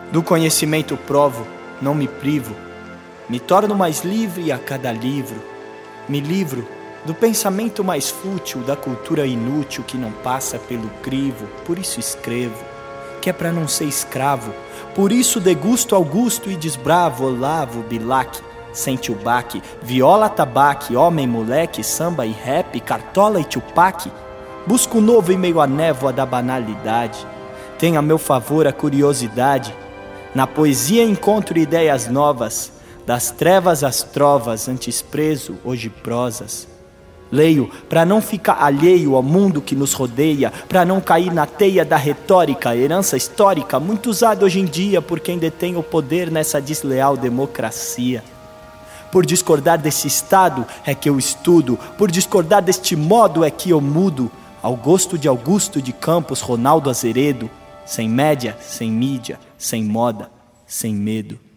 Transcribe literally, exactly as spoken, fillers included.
Do conhecimento provo, não me privo, me torno mais livre a cada livro. Me livro do pensamento mais fútil, da cultura inútil que não passa pelo crivo. Por isso escrevo, que é pra não ser escravo. Por isso degusto Augusto e desbravo Olavo Bilac. Sente o baque, viola, tabaque, homem, moleque, samba e rap, cartola e Tupac. Busco o novo em meio à névoa da banalidade. Tenho a meu favor a curiosidade. Na poesia encontro ideias novas, das trevas às trovas, antes preso, hoje prosas. Leio pra não ficar alheio ao mundo que nos rodeia, pra não cair na teia da retórica, herança histórica, muito usada hoje em dia por quem detém o poder nessa desleal democracia. Por discordar desse estado é que eu estudo, por discordar deste modo é que eu mudo, ao gosto de Augusto de Campos, Ronaldo Azeredo, sem média, sem mídia, sem moda, sem medo.